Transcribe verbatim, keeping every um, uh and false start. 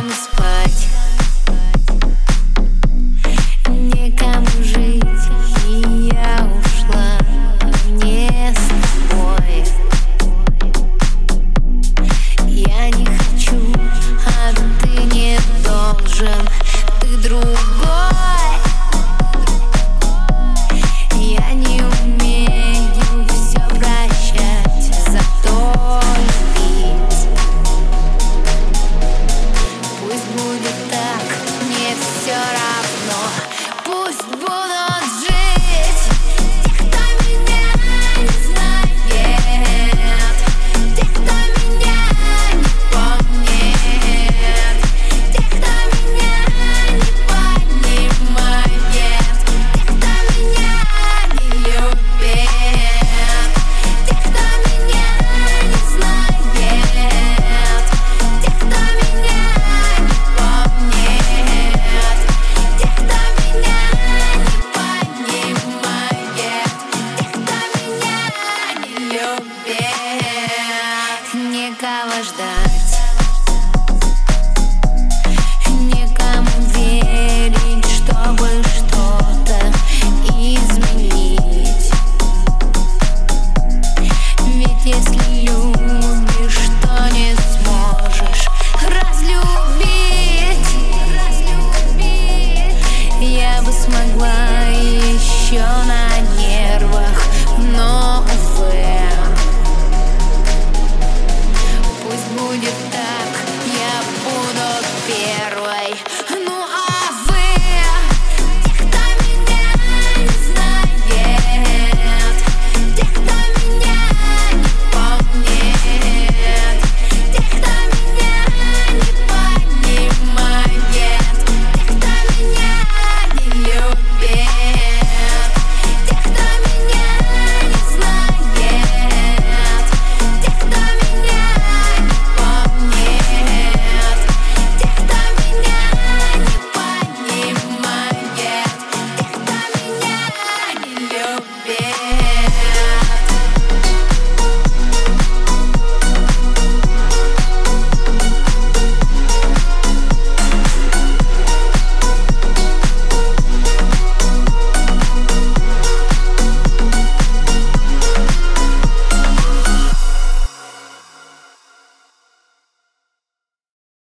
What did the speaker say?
Некому спать, некому жить, и я ушла не с тобой. Я не хочу, а ты не должен, ты другой. Я не умею все прощать, зато любить. Пусть будет так, мне все равно. Пусть будут жить те, кто меня не знает, те, кто меня не помнит, те, кто меня не понимает, те, кто меня не любит, те, кто меня не знает, те, кто меня не помнит, те, кто меня не понимает, те, кто меня не любит. Некого ждать, некому верить, чтобы что-то изменить. Ведь если любишь, то не сможешь разлюбить. Я бы смогла еще на нервах, но увы.